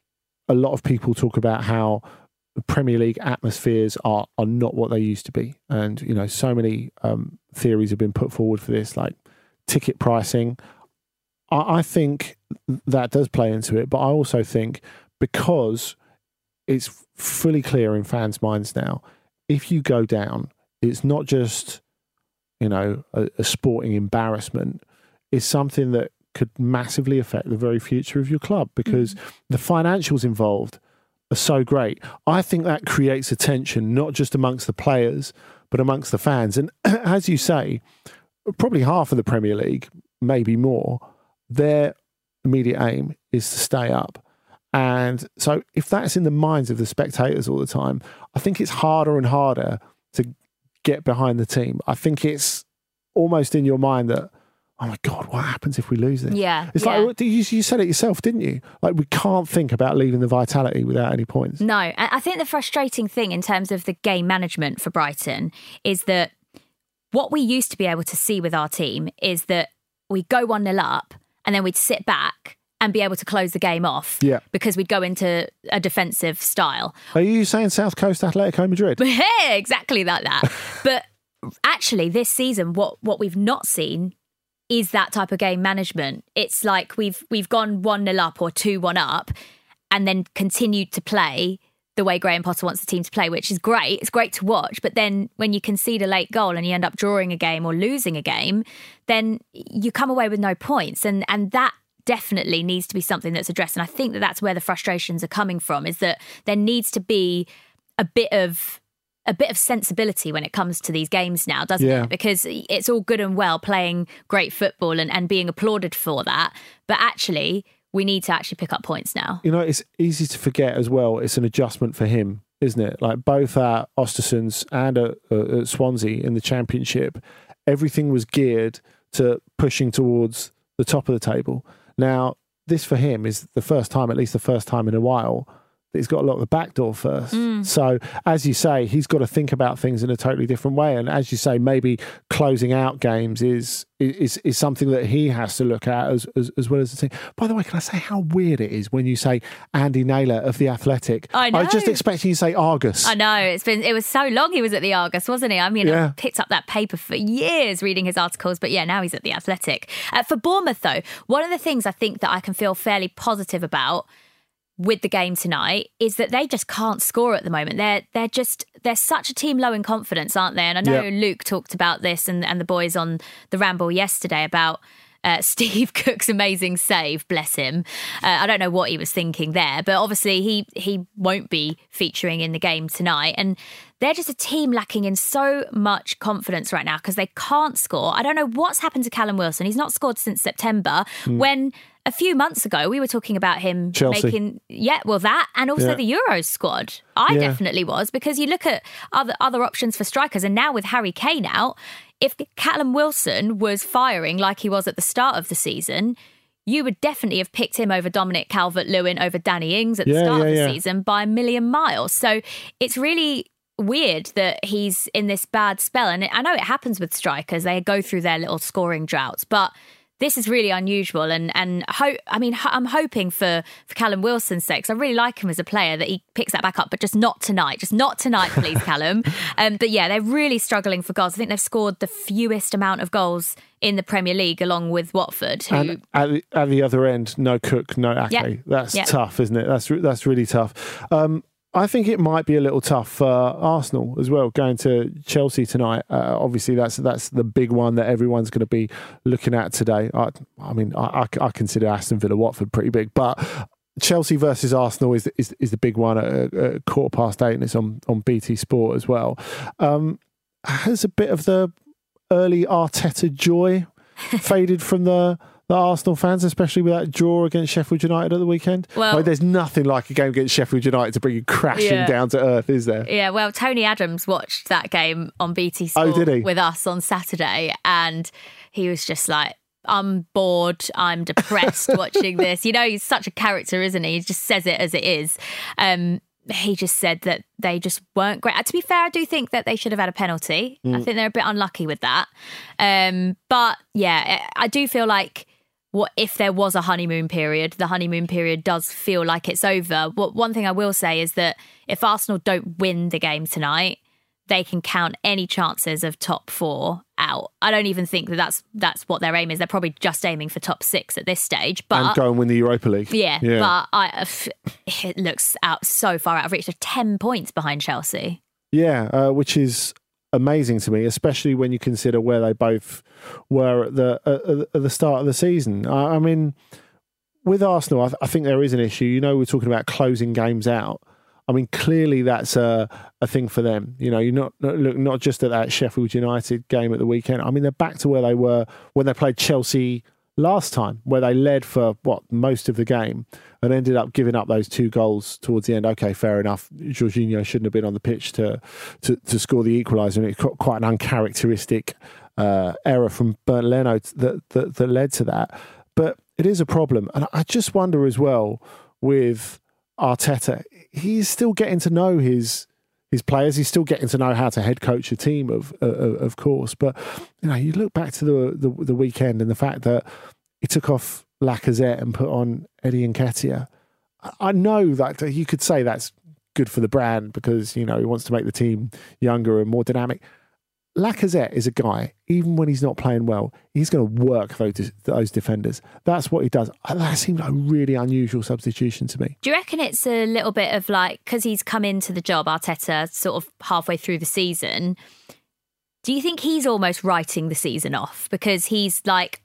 a lot of people talk about how the Premier League atmospheres are, are not what they used to be. And, you know, so many um, theories have been put forward for this, like ticket pricing. I, I think that does play into it, but I also think because it's fully clear in fans' minds now, if you go down, it's not just, you know, a, a sporting embarrassment. It's something that could massively affect the very future of your club, because mm. the financials involved are so great. I think that creates a tension, not just amongst the players, but amongst the fans. And as you say, probably half of the Premier League, maybe more, their immediate aim is to stay up. And so if that's in the minds of the spectators all the time, I think it's harder and harder to get behind the team. I think it's almost in your mind that, oh my God, what happens if we lose this? Yeah. It's yeah. like, you, you said it yourself, didn't you? Like, we can't think about leaving the Vitality without any points. No. And I think the frustrating thing in terms of the game management for Brighton is that what we used to be able to see with our team is that we go one nil up and then we'd sit back and be able to close the game off, yeah. because we'd go into a defensive style. Are you saying South Coast Atletico Madrid? Hey, exactly like that. But actually, this season, what what we've not seen is that type of game management. It's like we've we've gone one nil up or two one up, and then continued to play the way Graham Potter wants the team to play, which is great. It's great to watch. But then when you concede a late goal and you end up drawing a game or losing a game, then you come away with no points, and and that definitely needs to be something that's addressed. And I think that that's where the frustrations are coming from, is that there needs to be a bit of a bit of sensibility when it comes to these games now, doesn't Yeah. it? Because it's all good and well playing great football and, and being applauded for that. But actually, we need to actually pick up points now. You know, it's easy to forget as well. It's an adjustment for him, isn't it? Like both at Östersunds and at, uh, at Swansea in the Championship, everything was geared to pushing towards the top of the table. Now, this for him is the first time, at least the first time in a while, that he's got to lock the back door first. Mm. So, as you say, he's got to think about things in a totally different way. And as you say, maybe closing out games is is is something that he has to look at as, as, as well as the team. By the way, can I say how weird it is when you say Andy Naylor of The Athletic? I know. I was just expecting you to say Argus. I know. It's been it was so long he was at the Argus, wasn't he? I mean, Yeah. I picked up that paper for years reading his articles, but yeah, now he's at the Athletic. Uh, for Bournemouth, though, one of the things I think that I can feel fairly positive about with the game tonight is that they just can't score at the moment. They're they're just they're such a team low in confidence, aren't they? And I know Yeah. Luke talked about this and, and the boys on the Ramble yesterday about uh, Steve Cook's amazing save, bless him. Uh, I don't know what he was thinking there, but obviously he he won't be featuring in the game tonight. And they're just a team lacking in so much confidence right now because they can't score. I don't know what's happened to Callum Wilson. He's not scored since September Mm. when a few months ago we were talking about him Chelsea. making, yeah, well that and also Yeah. the Euros squad. I Yeah. definitely was, because you look at other other options for strikers, and now with Harry Kane out, if Callum Wilson was firing like he was at the start of the season, you would definitely have picked him over Dominic Calvert-Lewin, over Danny Ings at the Yeah, start yeah, of the yeah. season by a million miles. So it's really weird that he's in this bad spell. And I know it happens with strikers. They go through their little scoring droughts, but this is really unusual. And, and ho- I mean, ho- I'm hoping for, for Callum Wilson's sake, because I really like him as a player, that he picks that back up, but just not tonight. Just not tonight, please, Callum. Um, but yeah, they're really struggling for goals. I think they've scored the fewest amount of goals in the Premier League, along with Watford, who... And at the, at the other end, no Cook, no Ake. Yeah. That's Yeah. tough, isn't it? That's re- that's really tough. Um, I think it might be a little tough for Arsenal as well, going to Chelsea tonight. Uh, obviously, that's that's the big one that everyone's going to be looking at today. I, I mean, I, I consider Aston Villa Watford pretty big, but Chelsea versus Arsenal is is, is the big one at, at quarter past eight, and it's on, on B T Sport as well. Um, has a bit of the early Arteta joy faded from the... the Arsenal fans, especially with that draw against Sheffield United at the weekend? Well- like, there's nothing like a game against Sheffield United to bring you crashing Yeah. down to earth, is there? Yeah, well, Tony Adams watched that game on B T Sport Oh, did he? with us on Saturday, and he was just like, I'm bored, I'm depressed watching this. You know, he's such a character, isn't he? He just says it as it is. Um, he just said that they just weren't great. Uh, To be fair, I do think that they should have had a penalty. I Mm. think they're a bit unlucky with that. Um, but yeah, I do feel like, what if there was a honeymoon period? The honeymoon period does feel like it's over. What one thing I will say is that if Arsenal don't win the game tonight, they can count any chances of top four out. I don't even think that that's that's what their aim is. They're probably just aiming for top six at this stage. But and go and win the Europa League. yeah, but I, it looks out so far out of reach. They're ten points behind Chelsea. Yeah, uh, which is amazing to me, especially when you consider where they both were at the uh, at the start of the season. I, I mean, with Arsenal, I, th- I think there is an issue. You know, we're talking about closing games out. I mean, clearly that's a, a thing for them. You know, you're not, not look not just at that Sheffield United game at the weekend. I mean, they're back to where they were when they played Chelsea last time, where they led for what most of the game and ended up giving up those two goals towards the end. Okay, fair enough. Jorginho shouldn't have been on the pitch to to, to score the equaliser, and it's quite an uncharacteristic uh, error from Bernd Leno that, that that led to that. But it is a problem, and I just wonder as well with Arteta, he's still getting to know his his players. He's still getting to know how to head coach a team, of of, of course. But you know, you look back to the, the the weekend and the fact that he took off Lacazette and put on Eddie Nketiah. I know that you could say that's good for the brand because you know he wants to make the team younger and more dynamic. Lacazette is a guy, even when he's not playing well, he's going to work those those defenders. That's what he does. That seemed like a really unusual substitution to me. Do you reckon it's a little bit of like, because he's come into the job, Arteta, sort of halfway through the season, do you think he's almost writing the season off? Because he's like,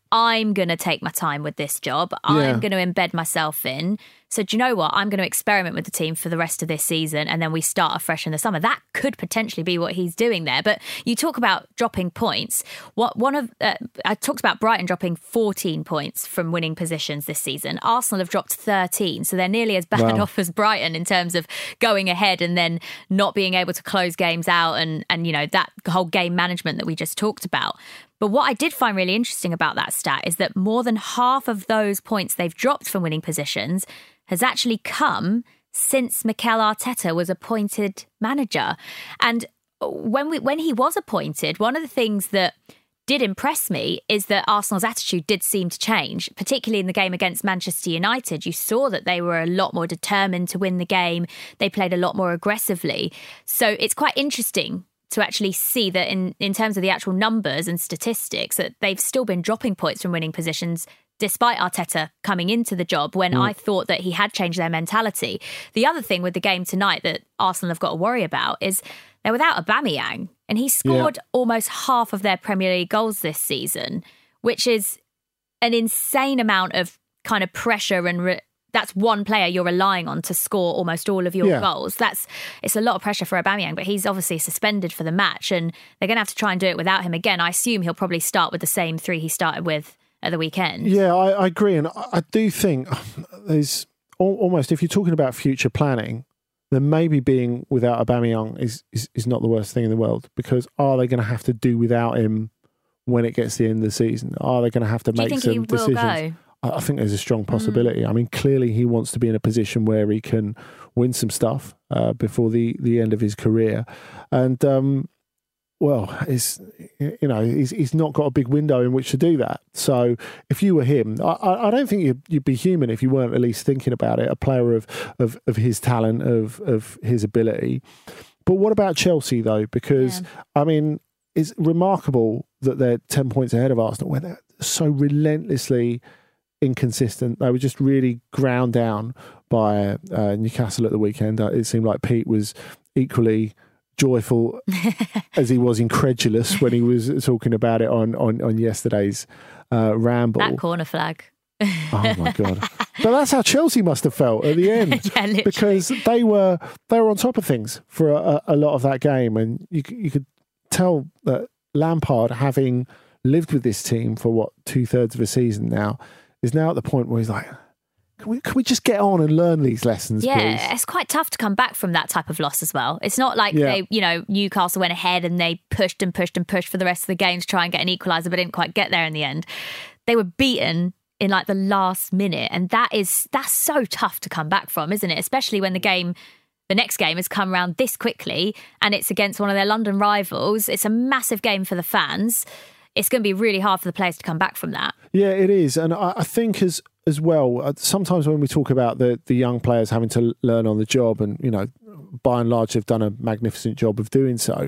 I'm going to take my time with this job. Yeah. I'm going to embed myself in. So do you know what? I'm going to experiment with the team for the rest of this season, and then we start afresh in the summer. That could potentially be what he's doing there. But you talk about dropping points. What one of uh, I talked about Brighton dropping fourteen points from winning positions this season. Arsenal have dropped thirteen, so they're nearly as bad Wow. off as Brighton in terms of going ahead and then not being able to close games out, and and you know that whole game management that we just talked about. But what I did find really interesting about that stat is that more than half of those points they've dropped from winning positions has actually come since Mikel Arteta was appointed manager. And when we when he was appointed, one of the things that did impress me is that Arsenal's attitude did seem to change, particularly in the game against Manchester United. You saw that they were a lot more determined to win the game. They played a lot more aggressively. So it's quite interesting to actually see that in, in terms of the actual numbers and statistics, that they've still been dropping points from winning positions despite Arteta coming into the job, when mm. I thought that he had changed their mentality. The other thing with the game tonight that Arsenal have got to worry about is they're without Aubameyang, and he scored yeah. almost half of their Premier League goals this season, which is an insane amount of kind of pressure, and re- that's one player you're relying on to score almost all of your yeah. goals. That's it's a lot of pressure for Aubameyang, but he's obviously suspended for the match, and they're going to have to try and do it without him again. I assume he'll probably start with the same three he started with at the weekend. Yeah, I, I agree. And I, I do think there's al- almost, if you're talking about future planning, then maybe being without Aubameyang is, is, is not the worst thing in the world, because are they going to have to do without him when it gets to the end of the season? Are they going to have to do make you think some he will decisions? Go? I, I think there's a strong possibility. Mm. I mean, clearly he wants to be in a position where he can win some stuff uh, before the, the end of his career. And, um, well, it's, you know, he's he's not got a big window in which to do that. So if you were him, I, I don't think you'd, you'd be human if you weren't at least thinking about it. A player of of, of his talent, of of his ability. But what about Chelsea though? Because yeah. I mean, it's remarkable that they're ten points ahead of Arsenal when they're so relentlessly inconsistent. They were just really ground down by uh, Newcastle at the weekend. Uh, it seemed like Pete was equally joyful as he was incredulous when he was talking about it on on, on yesterday's uh, ramble. That corner flag. Oh my god! But that's how Chelsea must have felt at the end, yeah, literally. Because they were they were on top of things for a, a lot of that game, and you you could tell that Lampard, having lived with this team for what two thirds of a season now, is now at the point where he's like, Can we, can we just get on and learn these lessons, yeah, please? It's quite tough to come back from that type of loss as well. It's not like Yeah. they, you know, Newcastle went ahead and they pushed and pushed and pushed for the rest of the game to try and get an equaliser, but didn't quite get there in the end. They were beaten in like the last minute, and that is that's so tough to come back from, isn't it? Especially when the game, the next game has come around this quickly, and it's against one of their London rivals. It's a massive game for the fans. It's going to be really hard for the players to come back from that. Yeah, it is. And I, I think as as well, uh, sometimes when we talk about the, the young players having to learn on the job, and, you know, by and large, they've done a magnificent job of doing so.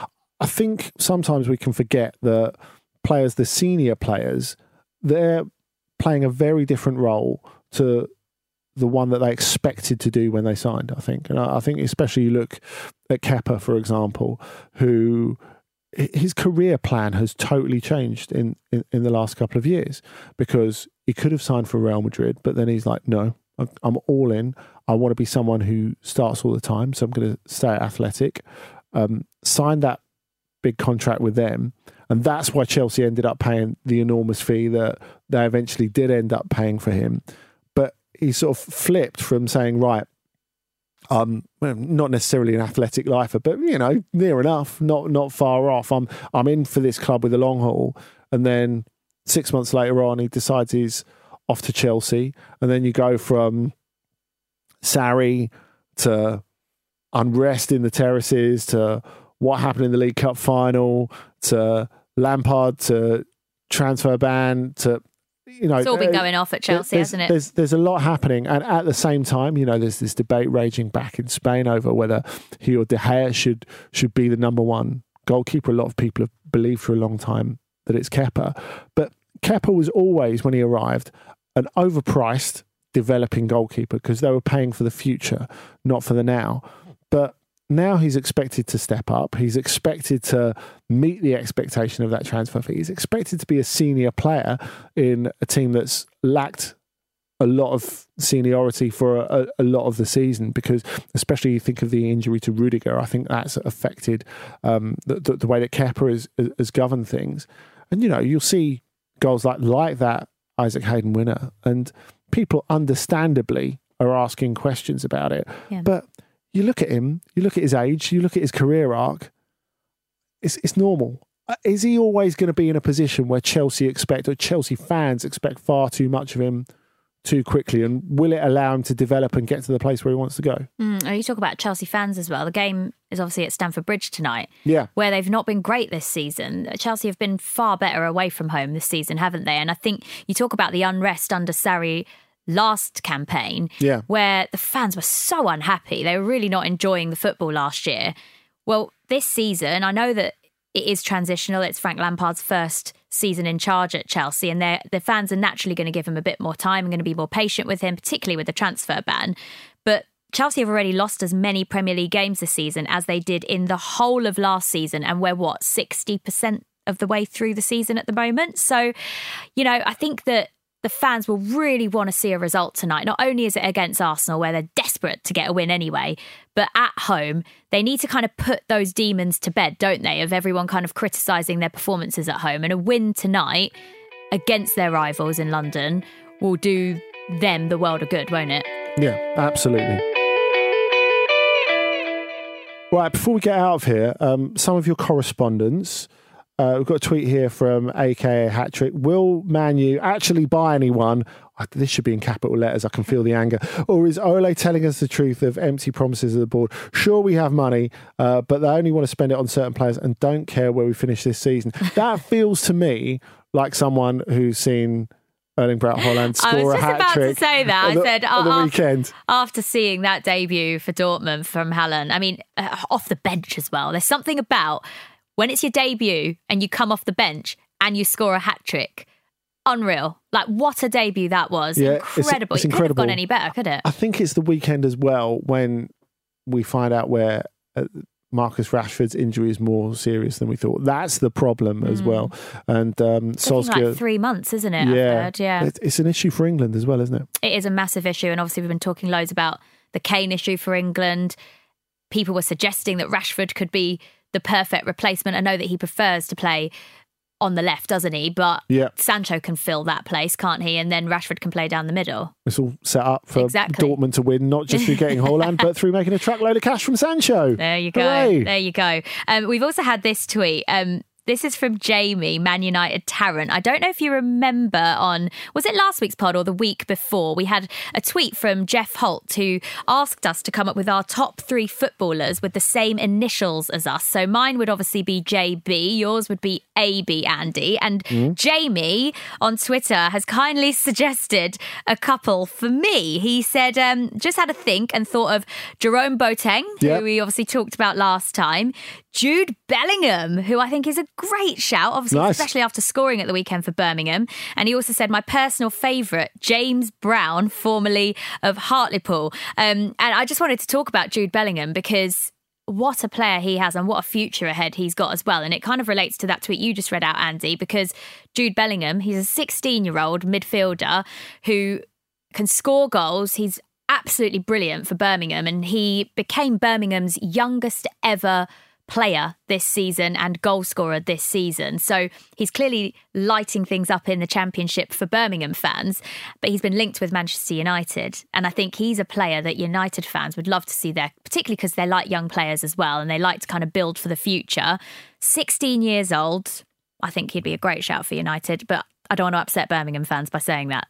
I think sometimes we can forget that players, the senior players, they're playing a very different role to the one that they expected to do when they signed, I think. And I, I think especially you look at Kepa, for example, who... his career plan has totally changed in, in, in the last couple of years, because he could have signed for Real Madrid, but then he's like, no, I'm, I'm all in. I want to be someone who starts all the time, so I'm going to stay at Athletic. Um, signed that big contract with them, and that's why Chelsea ended up paying the enormous fee that they eventually did end up paying for him. But he sort of flipped from saying, right, Um, not necessarily an athletic lifer, but, you know, near enough, not not far off. I'm I'm in for this club with the long haul. And then six months later on, he decides he's off to Chelsea. And then you go from Sarri to unrest in the terraces to what happened in the League Cup final to Lampard to transfer ban to... You know, it's all been uh, going off at Chelsea, there's, hasn't it? There's there's a lot happening, and at the same time, you know, there's this debate raging back in Spain over whether he or De Gea should should be the number one goalkeeper. A lot of people have believed for a long time that it's Kepa, but Kepa was always, when he arrived, an overpriced developing goalkeeper, because they were paying for the future, not for the now. But now he's expected to step up. He's expected to meet the expectation of that transfer fee. He's expected to be a senior player in a team that's lacked a lot of seniority for a, a lot of the season, because especially you think of the injury to Rudiger, I think that's affected um, the, the, the way that Kepa has, has governed things. And, you know, you'll see goals like, like that Isaac Hayden winner, and people understandably are asking questions about it. Yeah. But you look at him, you look at his age, you look at his career arc, it's, it's normal. Is he always going to be in a position where Chelsea expect, or Chelsea fans expect far too much of him too quickly, and will it allow him to develop and get to the place where he wants to go? Mm, you talk about Chelsea fans as well. The game is obviously at Stamford Bridge tonight, yeah, where they've not been great this season. Chelsea have been far better away from home this season, haven't they? And I think you talk about the unrest under Sarri last campaign, yeah, where the fans were so unhappy. They were really not enjoying the football last year. Well, this season, I know that it is transitional. It's Frank Lampard's first season in charge at Chelsea, and the fans are naturally going to give him a bit more time and going to be more patient with him, particularly with the transfer ban. But Chelsea have already lost as many Premier League games this season as they did in the whole of last season, and we're, what, sixty percent of the way through the season at the moment. So, you know, I think that the fans will really want to see a result tonight. Not only is it against Arsenal, where they're desperate to get a win anyway, but at home, they need to kind of put those demons to bed, don't they, of everyone kind of criticising their performances at home. And a win tonight against their rivals in London will do them the world of good, won't it? Yeah, absolutely. Right, before we get out of here, um, some of your correspondence. Uh, we've got a tweet here from A K A Hattrick. Will Man U actually buy anyone? Oh, this should be in capital letters. I can feel the anger. Or is Ole telling us the truth of empty promises of the board? Sure, we have money, uh, but they only want to spend it on certain players and don't care where we finish this season. That feels to me like someone who's seen Erling Braut Haaland score a hat-trick. I was just about to say that. On the, I said on the uh, weekend. After seeing that debut for Dortmund from Haaland, I mean, uh, off the bench as well. There's something about when it's your debut and you come off the bench and you score a hat-trick. Unreal. Like, what a debut that was. Yeah, incredible. It's, it's it couldn't incredible. have gone any better, could it? I think it's the weekend as well when we find out where uh, Marcus Rashford's injury is more serious than we thought. That's the problem as Mm. well. And um, It's taking Solskjaer... like three months, isn't it? Yeah, I've heard, yeah. It- it's an issue for England as well, isn't it? It is a massive issue. And obviously we've been talking loads about the Kane issue for England. People were suggesting that Rashford could be the perfect replacement. I know that he prefers to play on the left, doesn't he? But Yeah. Sancho can fill that place, can't he? And then Rashford can play down the middle. It's all set up for Exactly. Dortmund to win, not just through getting Haaland, but through making a truckload of cash from Sancho. There you go. Hooray. There you go. Um, we've also had this tweet. Um, this is from Jamie, Man United Tarrant. I don't know if you remember on, was it last week's pod or the week before? We had a tweet from Jeff Holt who asked us to come up with our top three footballers with the same initials as us. So mine would obviously be J B, yours would be A B, Andy. And Mm. Jamie on Twitter has kindly suggested a couple for me. He said, um, just had a think and thought of Jerome Boateng, Yep. who we obviously talked about last time, Jude Bellingham, who I think is a great shout, obviously, Nice. especially after scoring at the weekend for Birmingham. And he also said my personal favourite, James Brown, formerly of Hartlepool. Um, and I just wanted to talk about Jude Bellingham because what a player he has and what a future ahead he's got as well. And it kind of relates to that tweet you just read out, Andy, because Jude Bellingham, he's a sixteen-year-old midfielder who can score goals. He's absolutely brilliant for Birmingham, and he became Birmingham's youngest ever player this season and goal scorer this season. So he's clearly lighting things up in the Championship for Birmingham fans, but he's been linked with Manchester United. And I think he's a player that United fans would love to see there, particularly because they like young players as well and they like to kind of build for the future. sixteen years old, I think he'd be a great shout for United, but I don't want to upset Birmingham fans by saying that.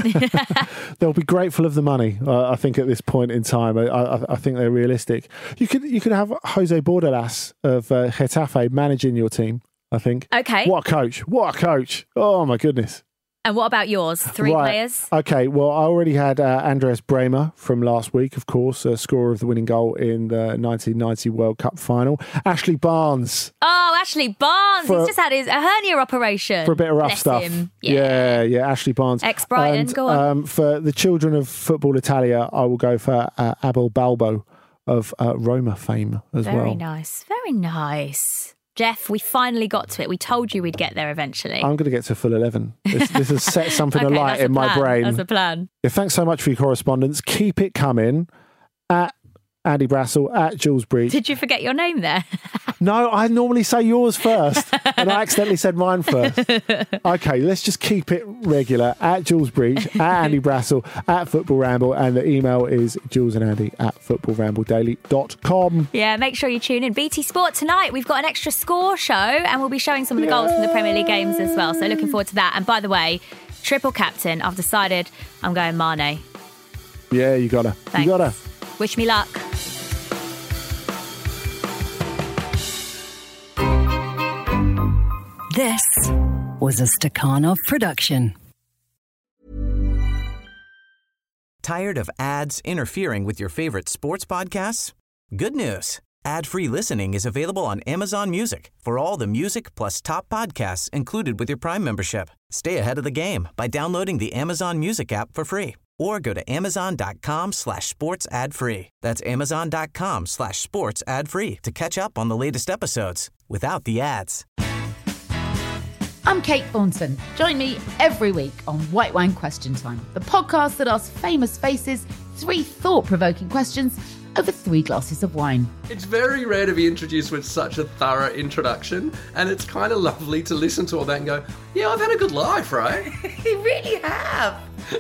They'll be grateful of the money, uh, I think, at this point in time. I, I, I think they're realistic. You could you could have Jose Bordalas of uh, Getafe managing your team, I think. Okay. What a coach. What a coach. Oh, my goodness. And what about yours? Three Right. players? Okay, well, I already had uh, Andreas Bremer from last week, of course, uh, scorer of the winning goal in the nineteen ninety World Cup final. Ashley Barnes Oh, Ashley Barnes. For- He's just had his a hernia operation. for a bit of rough Bless stuff. him. Yeah. yeah, Ashley Barnes. Ex-Brighton, And, go on. Um, for the children of Football Italia, I will go for uh, Abel Balbo of uh, Roma fame as Very well. Very nice. Very nice. Jeff, we finally got to it. We told you we'd get there eventually. I'm going to get to full eleven. This, this has set something okay, alight in my plan. brain. That's a plan. Yeah, thanks so much for your correspondence. Keep it coming. At Andy Brassel, at Jules Breach. Did you forget your name there? No, I normally say yours first, and I accidentally said mine first. Okay, let's just keep it regular. At Jules Breach, at Andy Brassel, at Football Ramble, and the email is jules and andy at football ramble daily dot com. Yeah, make sure you tune in. B T Sport tonight, we've got an extra score show, and we'll be showing some of the goals from the Premier League games as well. So looking forward to that. And by the way, triple captain, I've decided I'm going Mane. Yeah, you gotta. Thanks. You gotta. Wish me luck. This was a Stakhanov production. Tired of ads interfering with your favorite sports podcasts? Good news. Ad-free listening is available on Amazon Music for all the music plus top podcasts included with your Prime membership. Stay ahead of the game by downloading the Amazon Music app for free or go to amazon.com slash sports ad free. That's amazon.com slash sports ad free to catch up on the latest episodes without the ads. I'm Kate Thornton. Join me every week on White Wine Question Time, the podcast that asks famous faces three thought-provoking questions over three glasses of wine. It's very rare to be introduced with such a thorough introduction, and it's kind of lovely to listen to all that and go, yeah, I've had a good life, right? You really have.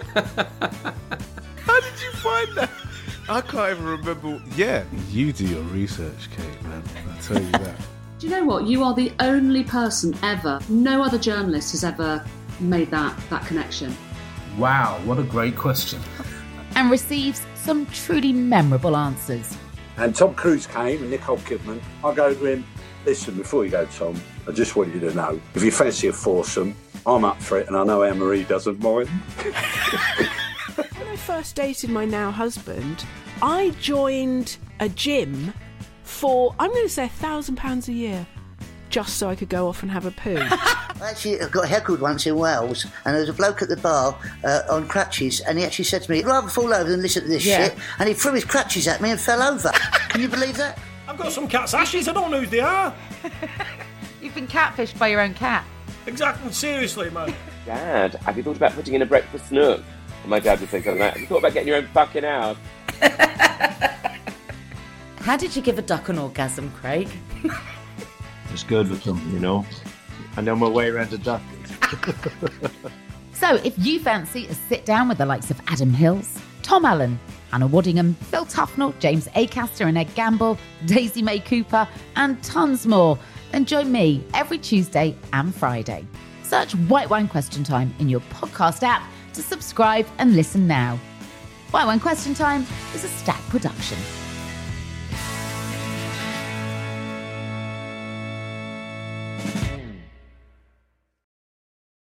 How did you find that? I can't even remember. Yeah, you do your research, Kate, man. I tell you that. Do you know what? You are the only person ever, no other journalist has ever made that, that connection. Wow, what a great question. And receives some truly memorable answers. And Tom Cruise came and Nicole Kidman. I go to him, listen, before you go, Tom, I just want you to know, if you fancy a foursome, I'm up for it, and I know Anne-Marie doesn't mind. When I first dated my now husband, I joined a gym for, I'm going to say, a thousand pounds a year, just so I could go off and have a poo. I actually got heckled once in Wales, and there was a bloke at the bar uh, on crutches, and he actually said to me, I'd rather fall over than listen to this Yeah. shit, and he threw his crutches at me and fell over. Can you believe that? I've got some cat's ashes, I don't know who they are. You've been catfished by your own cat. Exactly, seriously, man. Dad, have you thought about putting in a breakfast nook? And my dad would say something like, have you thought about getting your own fucking house? How did you give a duck an orgasm, Craig? It's good with them, you know. I know my way around a duck. So if you fancy a sit down with the likes of Adam Hills, Tom Allen, Hannah Waddingham, Phil Tufnell, James Acaster and Ed Gamble, Daisy May Cooper, and tons more, then join me every Tuesday and Friday. Search White Wine Question Time in your podcast app to subscribe and listen now. White Wine Question Time is a Stack production.